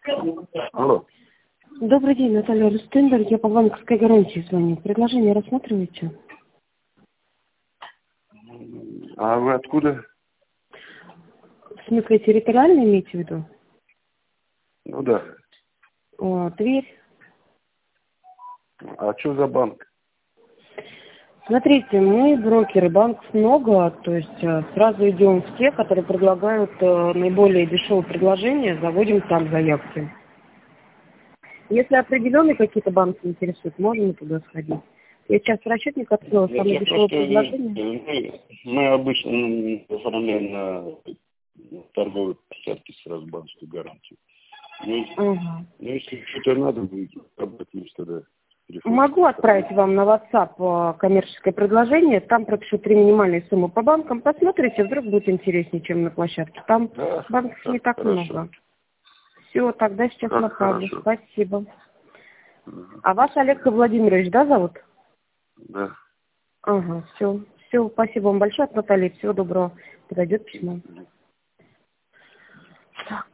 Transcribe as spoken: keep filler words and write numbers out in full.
Алло. Добрый день, Наталья Рустемберг. Я по банковской гарантии звоню. Предложение рассматриваете? А вы откуда? В смысле, территориально имеете в виду? Ну да. О, Тверь. А что за банк? Смотрите, мы брокеры, банков много, то есть э, сразу идем в те, которые предлагают э, наиболее дешевые предложения, заводим там заявки. Если определенные какие-то банки интересуют, можем и туда сходить. Я сейчас расчетник открыла, Я, самое я дешевое просто, предложение. мы, мы обычно м, оформляем на торговой площадке сразу банковскую гарантию. Но, если- Ага. но если что-то надо будет, обратимся тогда. Телефон. Могу отправить вам на WhatsApp э, коммерческое предложение, там пропишу три минимальные суммы по банкам, посмотрите, вдруг будет интереснее, чем на площадке. Там Да, банков так, не так хорошо. много. Все, тогда сейчас Так, направлю. хорошо. Спасибо. Мгм. А вас Олег Владимирович, да, зовут? Да. Ага, все. Все, спасибо вам большое от Натальи. Всего доброго. Подойдет письмо. Так.